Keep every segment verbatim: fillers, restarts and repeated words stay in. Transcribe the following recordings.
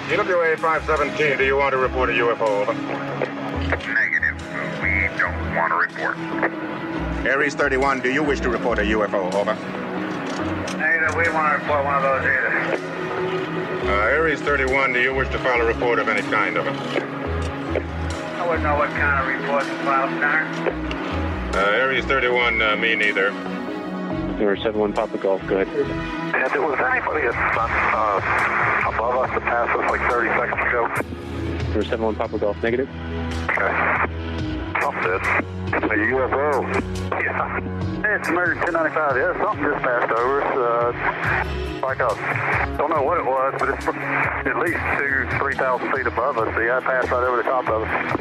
E W A five seventeen, do you want to report a U F O? Over. Negative. We don't want to report. Aries thirty-one, do you wish to report a U F O? Over. Negative. We want to report one of those either. Uh, Aries thirty-one, do you wish to file a report of any kind? Over. I wouldn't know what kind of report to file, sir. Uh, Aries thirty-one, uh, me neither. Number seven one Papa Golf, go ahead. If there was anybody uh, above us that passed us like thirty seconds ago. Number seven one Papa Golf, negative. Okay. Something. A U F O. Yeah. It's American ten ninety-five. Yeah, something just passed over us. Uh, like a, don't know what it was, but it's at least two, three thousand feet above us. Yeah, it passed right over the top of us.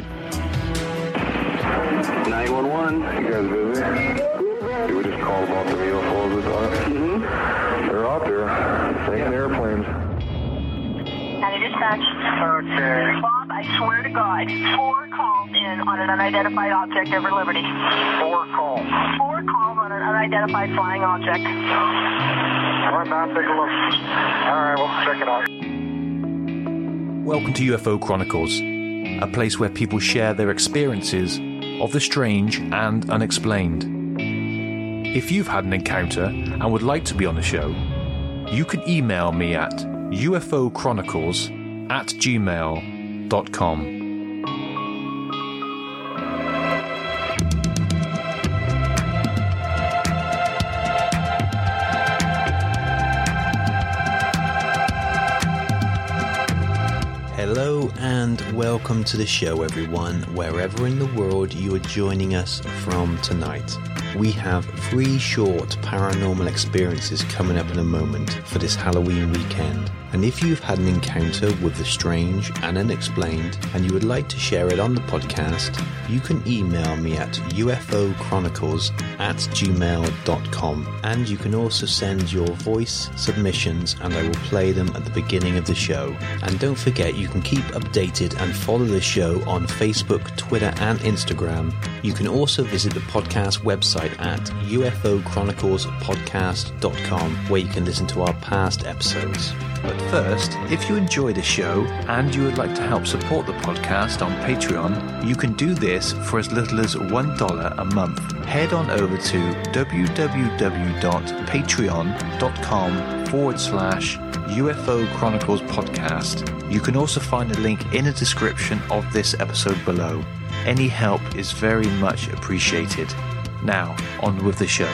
nine one one. You guys busy? Did we just call about the U F Os this time? Mm-hmm. They're out there. Taking airplanes. County Dispatch. Okay. Bob, I swear to God, four calls in on an unidentified object over Liberty. Four calls. Four calls on an unidentified flying object. All right, now take a look. All right, we'll check it out. Welcome to U F O Chronicles, a place where people share their experiences of the strange and unexplained. If you've had an encounter and would like to be on the show, you can email me at ufochronicles at gmail dot com. Hello and welcome to the show, everyone, wherever in the world you are joining us from tonight. We have three short paranormal experiences coming up in a moment for this Halloween weekend. And if you've had an encounter with the strange and unexplained and you would like to share it on the podcast, you can email me at ufochronicles at gmail dot com. And you can also send your voice submissions and I will play them at the beginning of the show. And don't forget, you can keep updated and follow the show on Facebook, Twitter and Instagram. You can also visit the podcast website at ufochronicles podcast dot com, where you can listen to our past episodes. But first, if you enjoy the show and you would like to help support the podcast on Patreon, you can do this for as little as one dollar a month. Head on over to www dot patreon dot com forward slash U F O Chronicles podcast. You can also find a link in the description of this episode below. Any help is very much appreciated. Now, on with the show.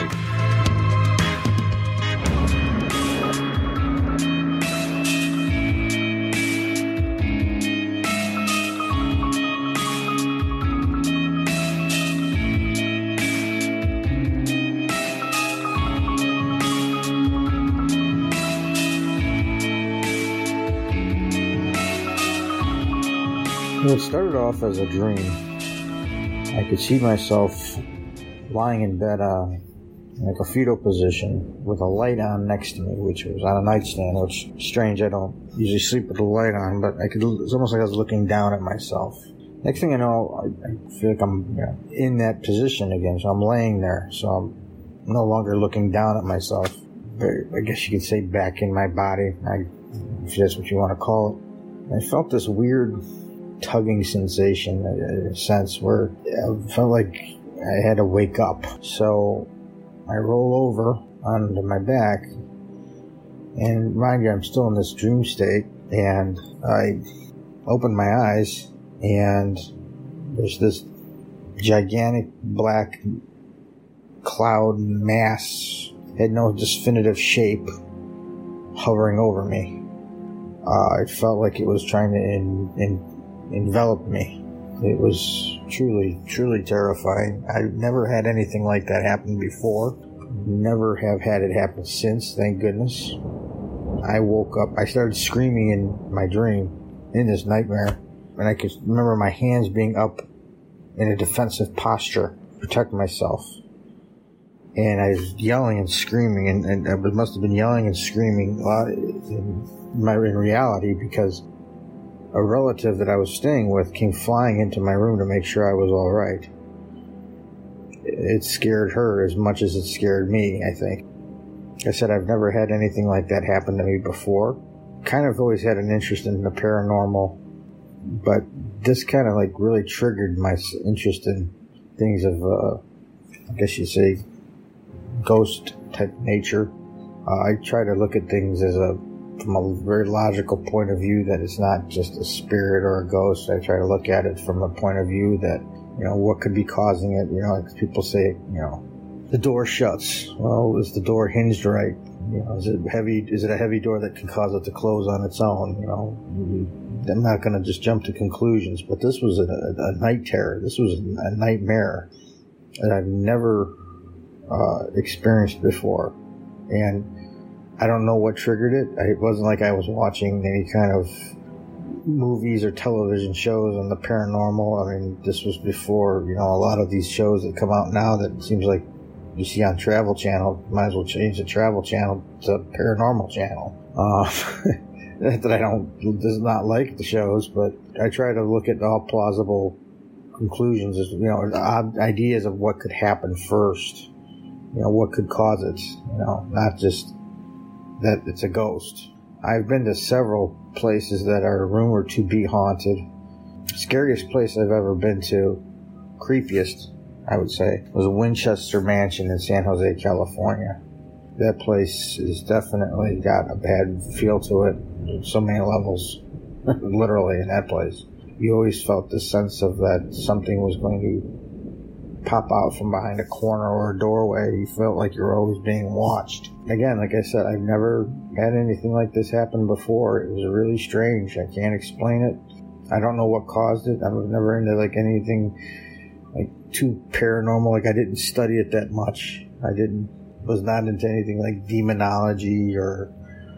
Well, it started off as a dream. I could see myself lying in bed, uh, in like a fetal position with a light on next to me, which was on a nightstand, which is strange. I don't usually sleep with the light on, but I could, it's almost like I was looking down at myself. Next thing I know, I, I feel like I'm you know, in that position again, so I'm laying there, so I'm no longer looking down at myself. I guess you could say back in my body, I, if that's what you want to call it. I felt this weird tugging sensation, a sense where I felt like I had to wake up. So I roll over onto my back, and mind you, I'm still in this dream state, and I open my eyes, and there's this gigantic black cloud mass, had no definitive shape, hovering over me. Uh, it felt like it was trying to in, in enveloped me. It was truly, truly terrifying. I've never had anything like that happen before. Never have had it happen since, thank goodness. I woke up, I started screaming in my dream, in this nightmare, and I could remember my hands being up in a defensive posture, protect myself. And I was yelling and screaming, and, and I must have been yelling and screaming a lot in, my, in reality, because a relative that I was staying with came flying into my room to make sure I was all right. It scared her as much as it scared me, I think. Like I said, I've never had anything like that happen to me before. kind of always had an interest in the paranormal, but this kind of like really triggered my interest in things of, uh, I guess you'd say, ghost type nature. Uh, I try to look at things as a from a very logical point of view, that it's not just a spirit or a ghost. I try to look at it from a point of view that, you know, what could be causing it. You know, like people say, you know, the door shuts. Well, is the door hinged right? You know, is it heavy? Is it a heavy door that can cause it to close on its own? You know, I'm not going to just jump to conclusions, but this was a, a, a night terror. This was a nightmare that I've never uh, experienced before. And I don't know what triggered it. It wasn't like I was watching any kind of movies or television shows on the paranormal. I mean, this was before, you know, a lot of these shows that come out now that it seems like you see on Travel Channel. Might as well change the Travel Channel to Paranormal Channel. Uh, not that I don't, does not like the shows, but I try to look at all plausible conclusions, as, you know, odd ideas of what could happen first. You know, what could cause it, you know, not just that it's a ghost. I've been to several places that are rumored to be haunted. Scariest place I've ever been to, creepiest, I would say, was Winchester Mansion in San Jose, California. That place has definitely got a bad feel to it. So many levels, literally, in that place. You always felt the sense of that something was going to pop out from behind a corner or a doorway. You felt like you were always being watched. Again, like I said, I've never had anything like this happen before. It was really strange. I can't explain it. I don't know what caused it. I was never into like anything like too paranormal. Like I didn't study it that much. I didn't was not into anything like demonology or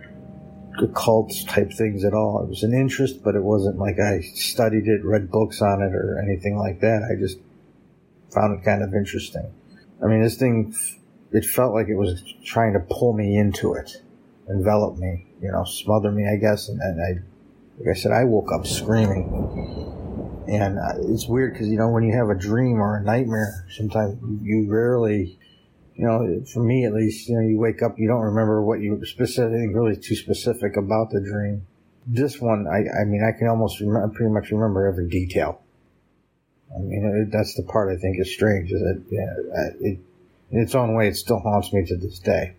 occult type things at all. It was an interest, but it wasn't like I studied it, read books on it, or anything like that. I just found it kind of interesting. I mean, this thing, it felt like it was trying to pull me into it, envelop me, you know, smother me, I guess. And, and I, like I said, I woke up screaming. And uh, it's weird because, you know, when you have a dream or a nightmare, sometimes you rarely, you know, for me at least, you know, you wake up, you don't remember what you specific, anything really too specific about the dream. This one, I, I mean, I can almost remember, pretty much remember every detail. I mean, it, that's the part I think is strange, is that, yeah, it, in its own way, it still haunts me to this day.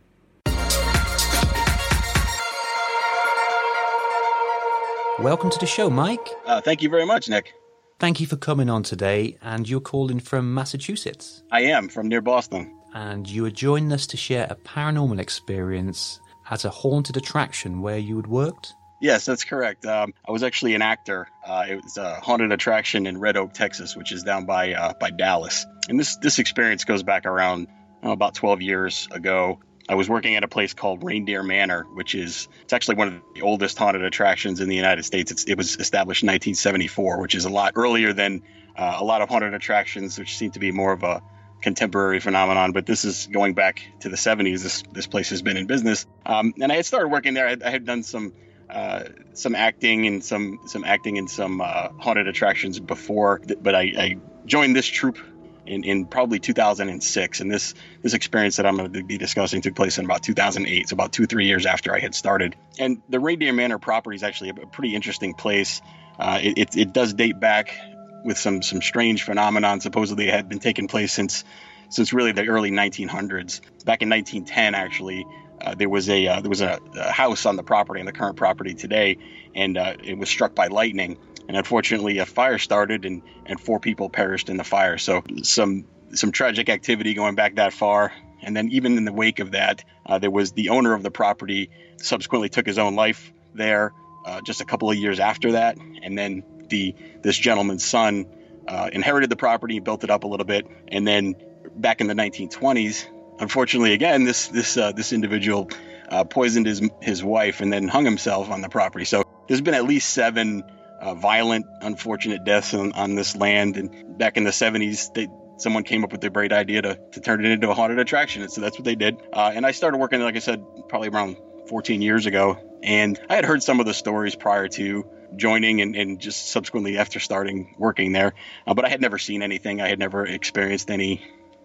Welcome to the show, Mike. Uh, thank you very much, Nick. Thank you for coming on today, and you're calling from Massachusetts. I am, from near Boston. And you are joining us to share a paranormal experience at a haunted attraction where you had worked? Yes, that's correct. Um, I was actually an actor. Uh, it was a haunted attraction in Red Oak, Texas, which is down by uh, by Dallas. And this this experience goes back around uh, about twelve years ago. I was working at a place called Reindeer Manor, which is it's actually one of the oldest haunted attractions in the United States. It's, it was established in nineteen seventy-four, which is a lot earlier than uh, a lot of haunted attractions, which seem to be more of a contemporary phenomenon. But this is going back to the seventies. This this place has been in business, um, and I had started working there. I had, I had done some. Uh, some acting and some some acting in some uh, haunted attractions before, but I, I joined this troupe in, in probably two thousand six, and this this experience that I'm going to be discussing took place in about two thousand eight, so about two three years after I had started. And the Reindeer Manor property is actually a, a pretty interesting place. Uh, it, it it does date back with some some strange phenomenon. Supposedly it had been taking place since since really the early nineteen hundreds. Back in nineteen ten, actually. Uh, there was a uh, there was a, a house on the property, on the current property today, and uh, it was struck by lightning. And unfortunately, a fire started, and, and four people perished in the fire. So some some tragic activity going back that far. And then even in the wake of that, uh, there was the owner of the property subsequently took his own life there uh, just a couple of years after that. And then the this gentleman's son uh, inherited the property, built it up a little bit, and then back in the nineteen twenties. Unfortunately, again, this this uh, this individual uh, poisoned his his wife and then hung himself on the property. So there's been at least seven uh, violent, unfortunate deaths on, on this land. And back in the seventies, they, someone came up with the great idea to, to turn it into a haunted attraction. And so that's what they did. Uh, and I started working, like I said, probably around fourteen years ago. And I had heard some of the stories prior to joining and, and just subsequently after starting working there. Uh, but I had never seen anything. I had never experienced any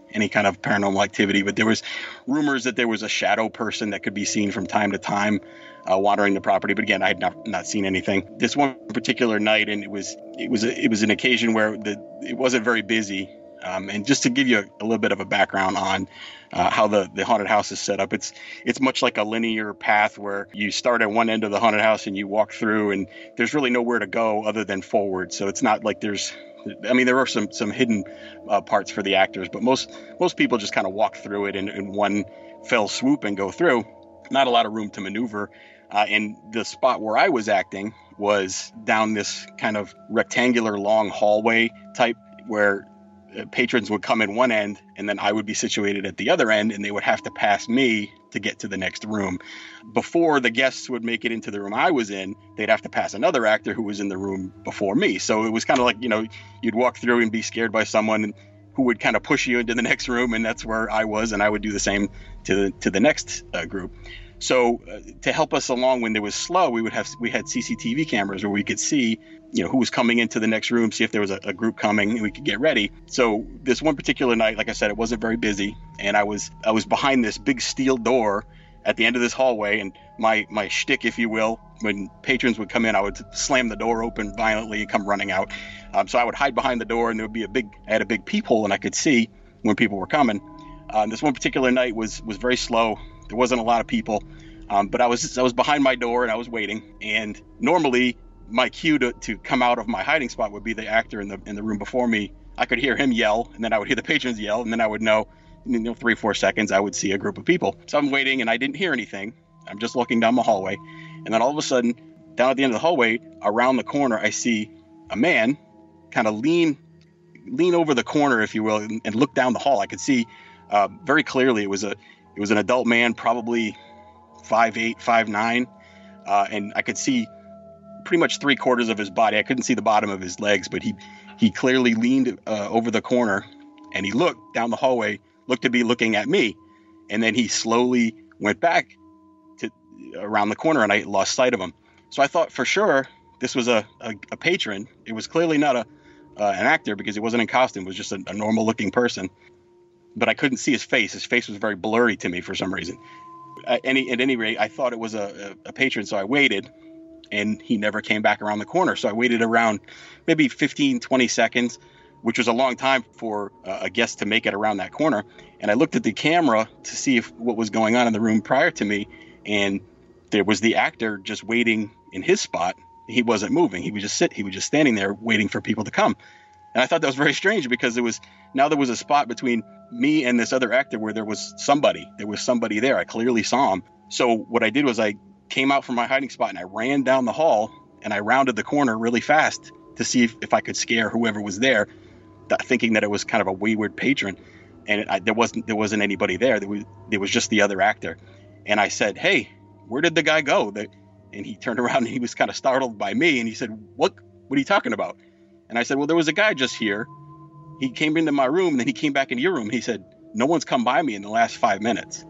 any kind of paranormal activity, but there was rumors that there was a shadow person that could be seen from time to time uh, wandering the property. But again, I had not, not seen anything. This one particular night, and it was it was a, it was an occasion where the it wasn't very busy. Um, and just to give you a, a little bit of a background on uh, how the, the haunted house is set up, it's it's much like a linear path where you start at one end of the haunted house and you walk through, and there's really nowhere to go other than forward. So it's not like there's, I mean, there are some some hidden uh, parts for the actors, but most most people just kind of walk through it in, in one fell swoop and go through. Not a lot of room to maneuver. Uh, and the spot where I was acting was down this kind of rectangular long hallway type where patrons would come in one end and then I would be situated at the other end, and they would have to pass me to get to the next room. Before the guests would make it into the room I was in, they'd have to pass another actor who was in the room before me. So it was kind of like, you know, you'd walk through and be scared by someone who would kind of push you into the next room, and that's where I was, and I would do the same to the, to the next uh, group. So uh, to help us along when there was slow, we would have we had C C T V cameras where we could see, you know, who was coming into the next room, see if there was a, a group coming, and we could get ready. So this one particular night, like I said, it wasn't very busy, and I was I was behind this big steel door at the end of this hallway, and my my shtick, if you will, when patrons would come in, I would slam the door open violently and come running out. Um, so I would hide behind the door, and there would be a big I had a big peephole, and I could see when people were coming. Uh, this one particular night was was very slow. There wasn't a lot of people, um, but I was I was behind my door and I was waiting. And normally my cue to, to come out of my hiding spot would be the actor in the in the room before me. I could hear him yell, and then I would hear the patrons yell, and then I would know, you know, three four seconds I would see a group of people. So I'm waiting, and I didn't hear anything. I'm just looking down the hallway, and then all of a sudden, down at the end of the hallway, around the corner, I see a man kind of lean lean over the corner, if you will, and, and look down the hall. I could see uh, very clearly it was a It was an adult man, probably five eight, five nine, uh, and I could see pretty much three quarters of his body. I couldn't see the bottom of his legs, but he he clearly leaned uh, over the corner, and he looked down the hallway, looked to be looking at me, and then he slowly went back to around the corner, and I lost sight of him. So I thought for sure this was a, a, a patron. It was clearly not a uh, an actor, because he wasn't in costume. It was just a, a normal looking person. But I couldn't see his face. His face was very blurry to me for some reason. At any, at any rate, I thought it was a, a patron, so I waited, and he never came back around the corner. So I waited around maybe fifteen, twenty seconds, which was a long time for uh, a guest to make it around that corner. And I looked at the camera to see if what was going on in the room prior to me, and there was the actor just waiting in his spot. He wasn't moving. He was just sit. He was just standing there waiting for people to come. And I thought that was very strange, because it was now there was a spot between me and this other actor where there was somebody. There was somebody there. I clearly saw him. So what I did was I came out from my hiding spot and I ran down the hall, and I rounded the corner really fast to see if, if I could scare whoever was there, th- thinking that it was kind of a wayward patron. And it, I, there wasn't there wasn't anybody there. There was, there was just the other actor. And I said, "Hey, where did the guy go?" The, and he turned around and he was kind of startled by me, and he said, "What? What are you talking about?" And I said, "Well, there was a guy just here. He came into my room, and then he came back into your room." He said, "No one's come by me in the last five minutes.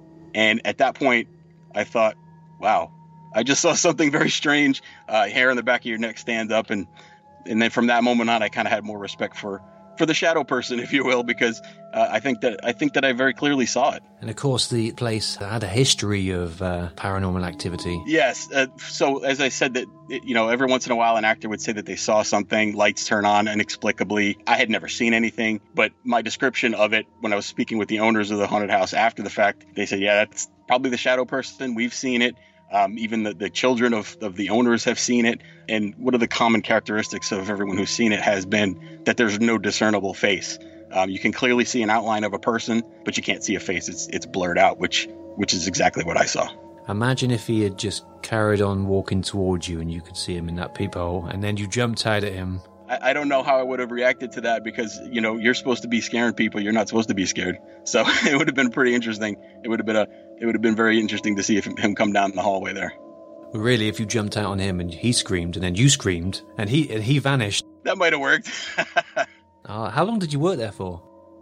And at that point, I thought, wow, I just saw something very strange. Uh, hair on the back of your neck stands up. And, and then from that moment on, I kind of had more respect for, for the shadow person, if you will, because uh, I think that I think that I very clearly saw it. And of course, the place had a history of uh, paranormal activity. Yes. Uh, so as I said, that you know, every once in a while, an actor would say that they saw something, lights turn on inexplicably. I had never seen anything, but my description of it when I was speaking with the owners of the haunted house after the fact, they said, "Yeah, that's probably the shadow person. We've seen it. Um, even the, the children of, of the owners have seen it." And one of the common characteristics of everyone who's seen it has been that there's no discernible face. Um, you can clearly see an outline of a person, but you can't see a face. It's it's blurred out, which which is exactly what I saw. Imagine if he had just carried on walking towards you and you could see him in that peephole, and then you jumped out at him. I, I don't know how I would have reacted to that, because, you know, you're supposed to be scaring people. You're not supposed to be scared. So it would have been pretty interesting. It would have been a it would have been very interesting to see if him come down the hallway there. Well, really, if you jumped out on him and he screamed and then you screamed and he and he vanished. That might have worked. uh, how long did you work there for?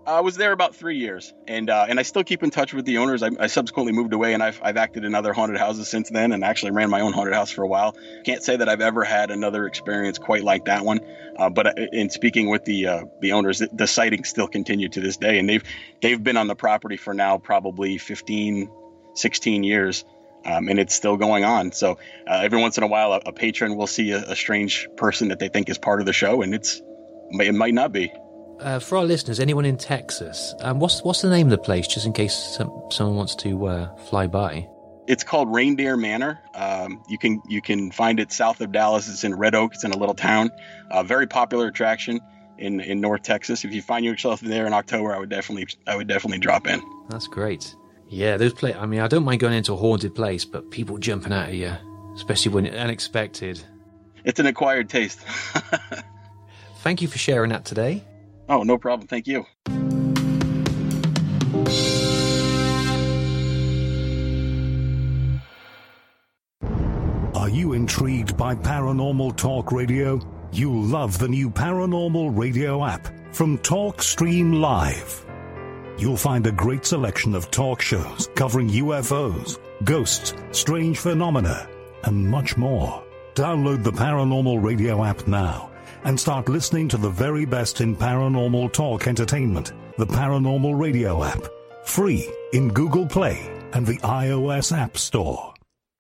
I was there about three years, and uh, and I still keep in touch with the owners. I, I subsequently moved away, and I've I've acted in other haunted houses since then, and actually ran my own haunted house for a while. Can't say that I've ever had another experience quite like that one, uh, but in speaking with the uh, the owners, the, the sightings still continue to this day, and they've they've been on the property for now probably fifteen, sixteen years. Um, and it's still going on. So uh, every once in a while, a, a patron will see a, a strange person that they think is part of the show, and it's it might not be. Uh, for our listeners, anyone in Texas, um, what's what's the name of the place, just in case some, someone wants to uh, fly by? It's called Reindeer Manor. Um, you can you can find it south of Dallas. It's in Red Oak. It's in a little town. A uh, very popular attraction in, in North Texas. If you find yourself there in October, I would definitely I would definitely drop in. That's great. Yeah, those play. I mean, I don't mind going into a haunted place, but people jumping out at you, especially when it's unexpected. It's an acquired taste. Thank you for sharing that today. Oh, no problem. Thank you. Are you intrigued by Paranormal Talk Radio? You'll love the new Paranormal Radio app from TalkStream Live. You'll find a great selection of talk shows covering U F Os, ghosts, strange phenomena, and much more. Download the Paranormal Radio app now and start listening to the very best in paranormal talk entertainment. The Paranormal Radio app, free in Google Play and the iOS App Store.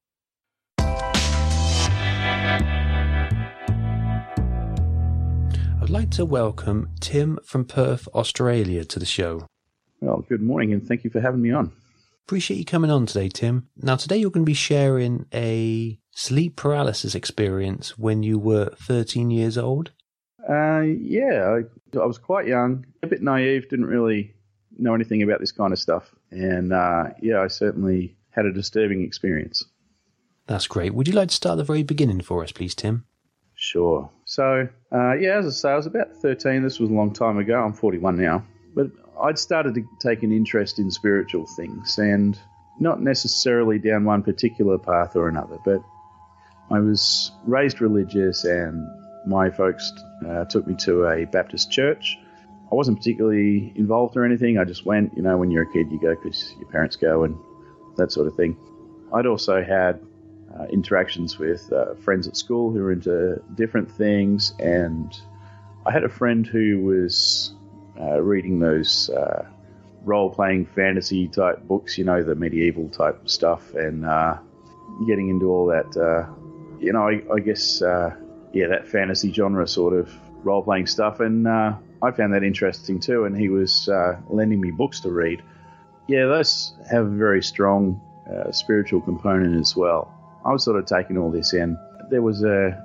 I'd like to welcome Tim from Perth, Australia to the show. Well, good morning, and thank you for having me on. Appreciate you coming on today, Tim. Now, today you're going to be sharing a sleep paralysis experience when you were thirteen years old. Uh, yeah, I, I was quite young, a bit naive, didn't really know anything about this kind of stuff. And, uh, yeah, I certainly had a disturbing experience. That's great. Would you like to start at the very beginning for us, please, Tim? Sure. So, uh, yeah, as I say, I was about thirteen. This was a long time ago. I'm forty-one now. But I'd started to take an interest in spiritual things, and not necessarily down one particular path or another, but I was raised religious, and my folks uh, took me to a Baptist church. I wasn't particularly involved or anything. I just went, you know, when you're a kid, you go because your parents go and that sort of thing. I'd also had uh, interactions with uh, friends at school who were into different things, and I had a friend who was Uh, reading those uh, role-playing fantasy type books, you know, the medieval type stuff, and uh, getting into all that, uh, you know, I, I guess, uh, yeah, that fantasy genre sort of role-playing stuff, and uh, I found that interesting too, and he was uh, lending me books to read. Yeah, those have a very strong uh, spiritual component as well. I was sort of taking all this in. There was a,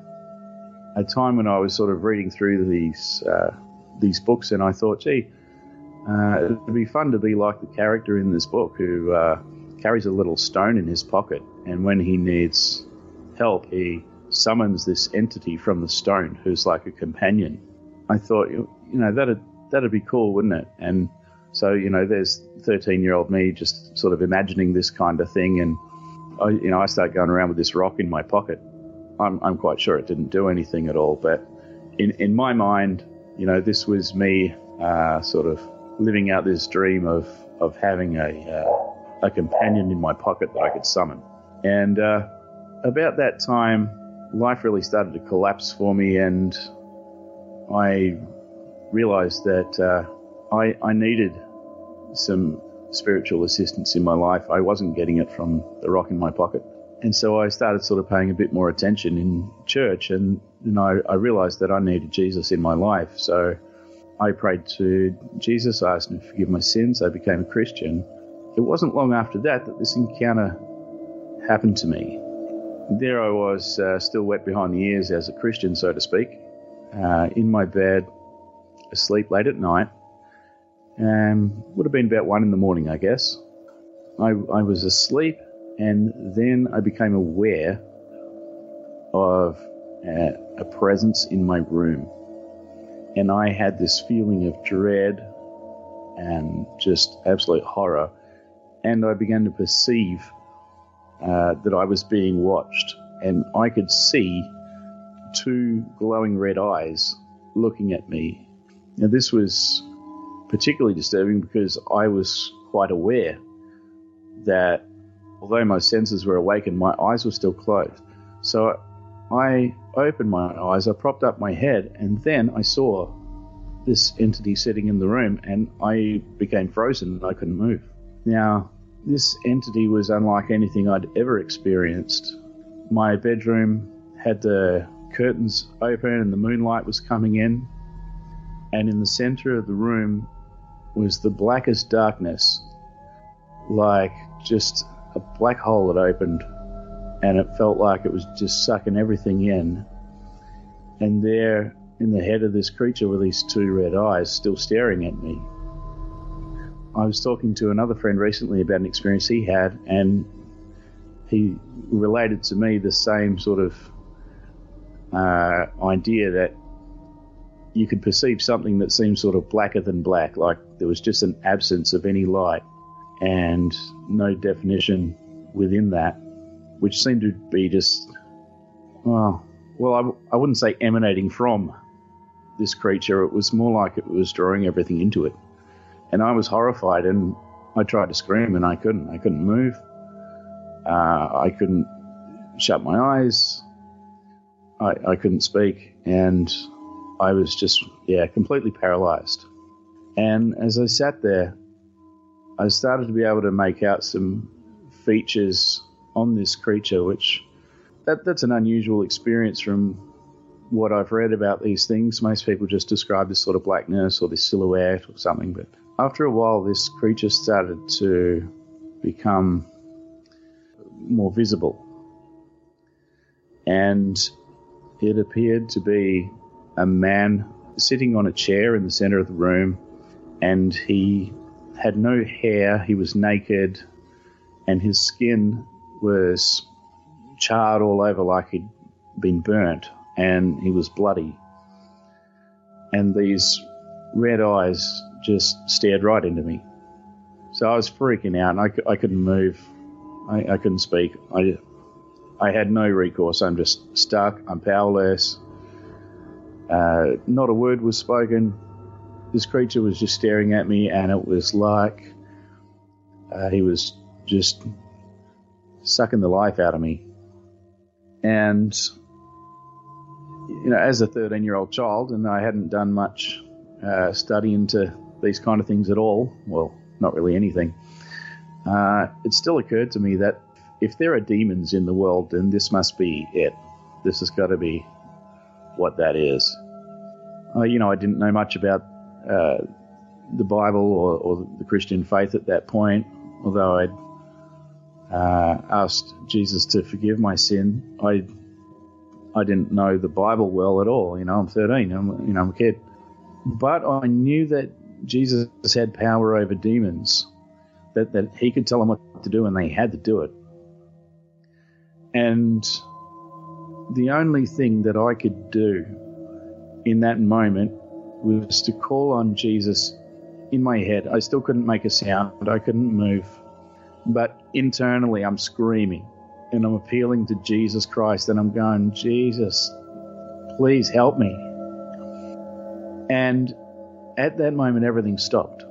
a time when I was sort of reading through these uh, these books, and I thought, gee, uh, it'd be fun to be like the character in this book who uh, carries a little stone in his pocket, and when he needs help, he summons this entity from the stone who's like a companion. I thought, you know, that'd that'd be cool, wouldn't it? And so, you know, there's thirteen-year-old me just sort of imagining this kind of thing, and I, you know, I start going around with this rock in my pocket. I'm I'm quite sure it didn't do anything at all, but in in my mind, you know, this was me uh, sort of living out this dream of, of having a uh, a companion in my pocket that I could summon. And uh, about that time, life really started to collapse for me, and I realized that uh, I, I needed some spiritual assistance in my life. I wasn't getting it from the rock in my pocket. And so I started sort of paying a bit more attention in church, and you know, I realized that I needed Jesus in my life. So I prayed to Jesus, I asked him to forgive my sins, I became a Christian. It wasn't long after that that this encounter happened to me. There I was, uh, still wet behind the ears as a Christian, so to speak, uh, in my bed, asleep late at night. Um, would have been about one in the morning, I guess. I, I was asleep, and then I became aware of uh, a presence in my room. And I had this feeling of dread and just absolute horror. And I began to perceive uh, that I was being watched. And I could see two glowing red eyes looking at me. Now, this was particularly disturbing because I was quite aware that although my senses were awakened, my eyes were still closed. So I opened my eyes, I propped up my head, and then I saw this entity sitting in the room, and I became frozen and I couldn't move. Now, this entity was unlike anything I'd ever experienced. My bedroom had the curtains open and the moonlight was coming in, and in the center of the room was the blackest darkness, like just a black hole had opened, and it felt like it was just sucking everything in. And there in the head of this creature were these two red eyes still staring at me. I was talking to another friend recently about an experience he had, and he related to me the same sort of uh, idea that you could perceive something that seemed sort of blacker than black, like there was just an absence of any light and no definition within that, which seemed to be just, well, well, I, I wouldn't say emanating from this creature. It was more like it was drawing everything into it. And I was horrified, and I tried to scream, and I couldn't. I couldn't move. Uh, I couldn't shut my eyes. I, I couldn't speak, and I was just, yeah, completely paralyzed. And as I sat there, I started to be able to make out some features on this creature, which that that's an unusual experience from what I've read about these things. Most people just describe this sort of blackness or this silhouette or something, but after a while this creature started to become more visible, and it appeared to be a man sitting on a chair in the center of the room, and he had no hair, he was naked, and his skin was charred all over like he'd been burnt, and he was bloody. And these red eyes just stared right into me. So I was freaking out, and I, I couldn't move. I, I couldn't speak. I, I had no recourse. I'm just stuck. I'm powerless. Uh, not a word was spoken. This creature was just staring at me, and it was like uh, he was just sucking the life out of me. And, you know, as a thirteen-year-old child, and I hadn't done much uh, study into these kind of things at all, well, not really anything, uh, it still occurred to me that if there are demons in the world, then this must be it. This has got to be what that is. Uh, you know, I didn't know much about uh, the Bible or, or the Christian faith at that point, although I'd uh, asked Jesus to forgive my sin. I I didn't know the Bible well at all. You know, I'm thirteen. I'm you know I'm a kid, but I knew that Jesus had power over demons. That that he could tell them what to do, and they had to do it. And the only thing that I could do in that moment was to call on Jesus in my head. I still couldn't make a sound. I couldn't move. But internally, I'm screaming, and I'm appealing to Jesus Christ, and I'm going, Jesus, please help me. And at that moment, everything stopped.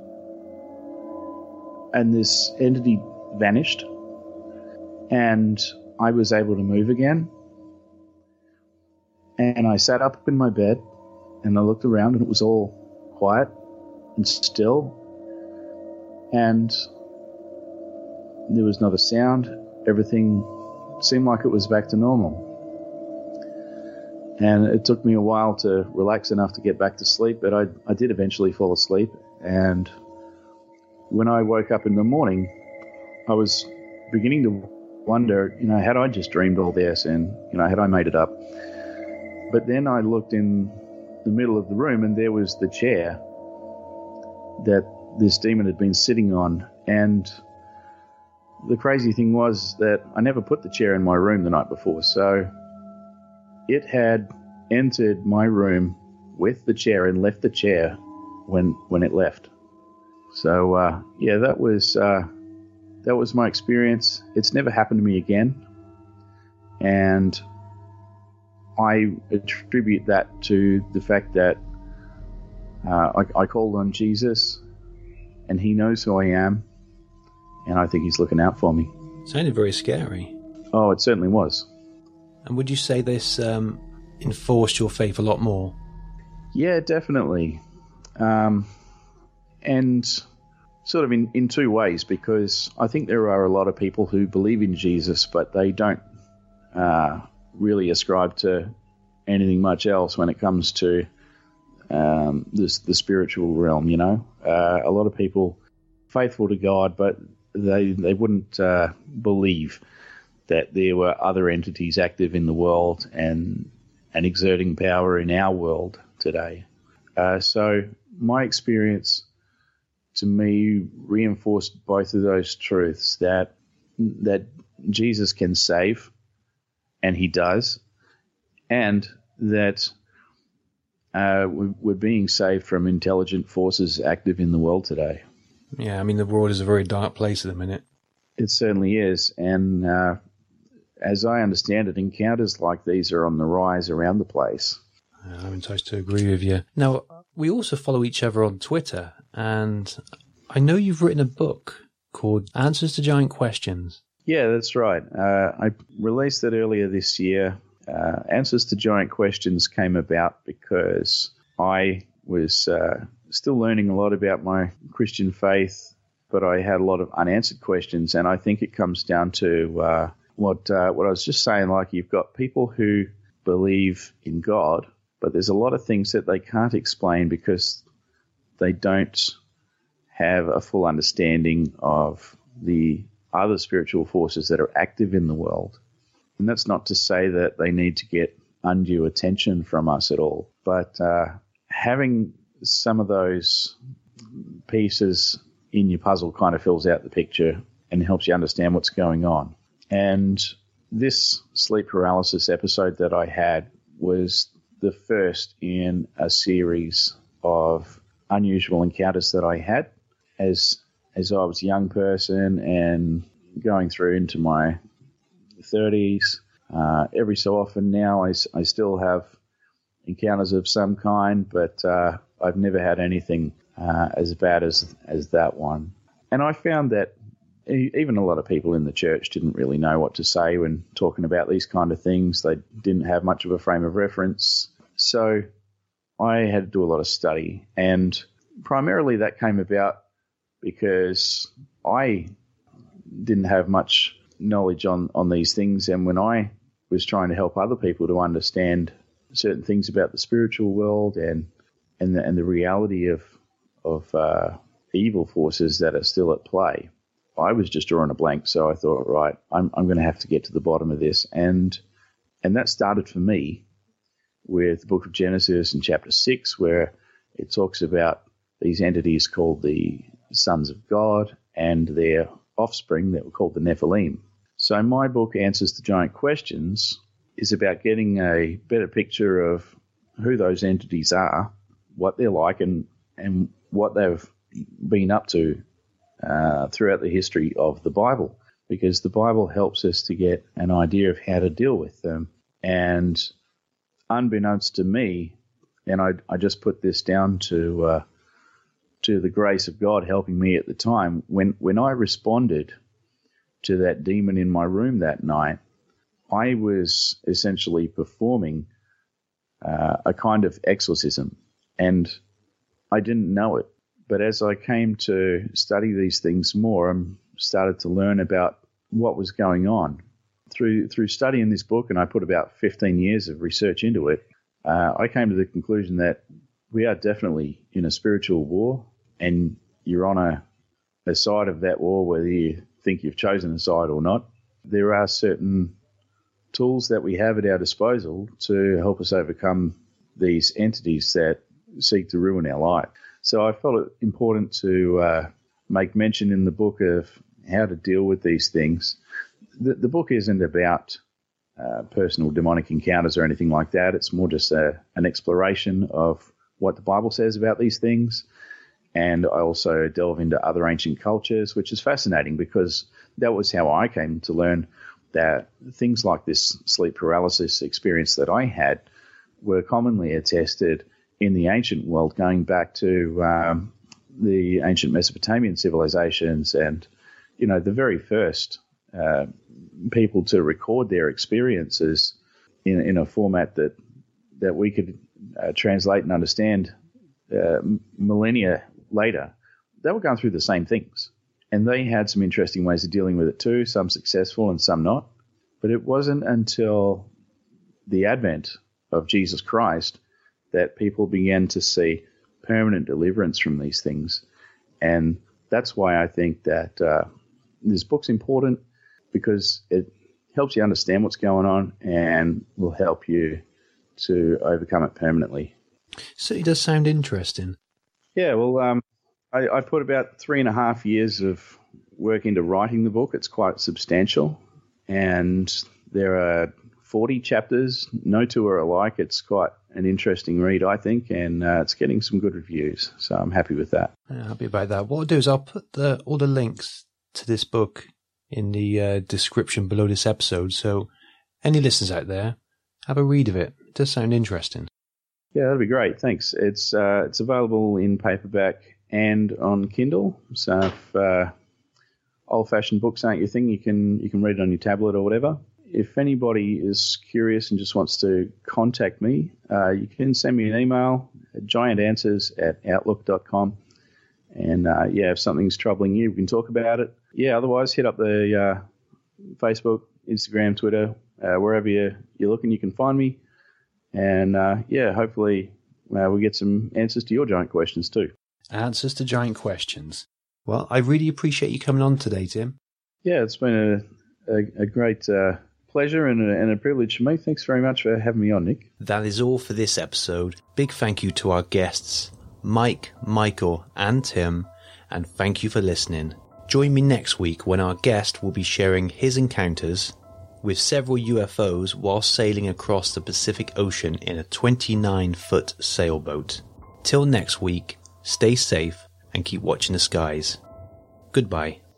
And this entity vanished, and I was able to move again. And I sat up in my bed, and I looked around, and it was all quiet and still. And there was not a sound. Everything seemed like it was back to normal. And it took me a while to relax enough to get back to sleep, but I, I did eventually fall asleep. And when I woke up in the morning, I was beginning to wonder, you know, had I just dreamed all this, and, you know, had I made it up? But then I looked in the middle of the room, and there was the chair that this demon had been sitting on. And the crazy thing was that I never put the chair in my room the night before, so it had entered my room with the chair and left the chair when when it left. So uh, yeah, that was uh, that was my experience. It's never happened to me again, and I attribute that to the fact that uh, I, I called on Jesus, and he knows who I am, and I think he's looking out for me. Sounded very scary. Oh, it certainly was. And would you say this um, enforced your faith a lot more? Yeah, definitely. Um, and sort of in, in two ways, because I think there are a lot of people who believe in Jesus, but they don't uh, really ascribe to anything much else when it comes to um, this, the spiritual realm, you know. Uh, a lot of people faithful to God, but they they wouldn't uh, believe that there were other entities active in the world and and exerting power in our world today. Uh, so my experience, to me, reinforced both of those truths, that that Jesus can save, and he does, and that uh, we're being saved from intelligent forces active in the world today. Yeah, I mean, the world is a very dark place at the minute. It certainly is, and uh, as I understand it, encounters like these are on the rise around the place. I'm enticed to agree with you. Now, we also follow each other on Twitter, and I know you've written a book called Answers to Giant Questions. Yeah, that's right. Uh, I released it earlier this year. Uh, Answers to Giant Questions came about because I was uh, still learning a lot about my Christian faith, but I had a lot of unanswered questions, and I think it comes down to uh, what uh, what I was just saying, like you've got people who believe in God, but there's a lot of things that they can't explain because they don't have a full understanding of the other spiritual forces that are active in the world. And that's not to say that they need to get undue attention from us at all, but uh, having some of those pieces in your puzzle kind of fills out the picture and helps you understand what's going on. And this sleep paralysis episode that I had was the first in a series of unusual encounters that I had as as I was a young person and going through into my thirties. Uh, every so often now I, I still have encounters of some kind, but uh, I've never had anything uh, as bad as as that one. And I found that even a lot of people in the church didn't really know what to say when talking about these kind of things. They didn't have much of a frame of reference. So I had to do a lot of study, and primarily that came about because I didn't have much knowledge on, on these things, and when I was trying to help other people to understand certain things about the spiritual world and and the, and the reality of of uh, evil forces that are still at play, I was just drawing a blank. So I thought, right, I'm I'm going to have to get to the bottom of this, and and that started for me with the book of Genesis in chapter six, where it talks about these entities called the sons of God and their offspring that were called the Nephilim. So my book, Answers to Giant Questions, is about getting a better picture of who those entities are, what they're like, and, and what they've been up to uh, throughout the history of the Bible, because the Bible helps us to get an idea of how to deal with them. And unbeknownst to me, and I, I just put this down to uh, to the grace of God helping me at the time, when, when I responded to that demon in my room that night, I was essentially performing uh, a kind of exorcism, and I didn't know it. But as I came to study these things more and started to learn about what was going on, through through studying this book, and I put about fifteen years of research into it, uh, I came to the conclusion that we are definitely in a spiritual war, and you're on a, a side of that war, whether you think you've chosen a side or not. There are certain tools that we have at our disposal to help us overcome these entities that seek to ruin our life. So I felt it important to uh, make mention in the book of how to deal with these things. The, the book isn't about uh, personal demonic encounters or anything like that. It's more just a, an exploration of what the Bible says about these things. And I also delve into other ancient cultures, which is fascinating because that was how I came to learn that things like this sleep paralysis experience that I had were commonly attested in the ancient world, going back to um, the ancient Mesopotamian civilizations and, you know, the very first uh, people to record their experiences in, in a format that, that we could uh, translate and understand uh, millennia later, they were going through the same things. And they had some interesting ways of dealing with it too, some successful and some not. But it wasn't until the advent of Jesus Christ that people began to see permanent deliverance from these things. And that's why I think that uh, this book's important, because it helps you understand what's going on and will help you to overcome it permanently. So it does sound interesting. Yeah, well, um, I, I put about three and a half years of work into writing the book. It's quite substantial, and there are forty chapters. No two are alike. It's quite an interesting read, I think, and uh, it's getting some good reviews, so I'm happy with that. Yeah, happy about that. What I'll do is I'll put the, all the links to this book in the uh, description below this episode, so any listeners out there, have a read of it. It does sound interesting. Yeah, that'd be great. Thanks. It's uh, it's available in paperback and on Kindle. So if uh, old-fashioned books aren't your thing, you can you can read it on your tablet or whatever. If anybody is curious and just wants to contact me, uh, you can send me an email at giant answers at outlook dot com. And uh, yeah, if something's troubling you, we can talk about it. Yeah, otherwise hit up the uh, Facebook, Instagram, Twitter, uh, wherever you're, you're looking, you can find me. And, uh, yeah, hopefully uh, we get some answers to your giant questions too. Answers to giant questions. Well, I really appreciate you coming on today, Tim. Yeah, it's been a, a, a great uh, pleasure and a, and a privilege for me. Thanks very much for having me on, Nick. That is all for this episode. Big thank you to our guests, Mike, Michael, and Tim, and thank you for listening. Join me next week when our guest will be sharing his encounters with several U F Os while sailing across the Pacific Ocean in a twenty-nine foot sailboat. Till next week, stay safe and keep watching the skies. Goodbye.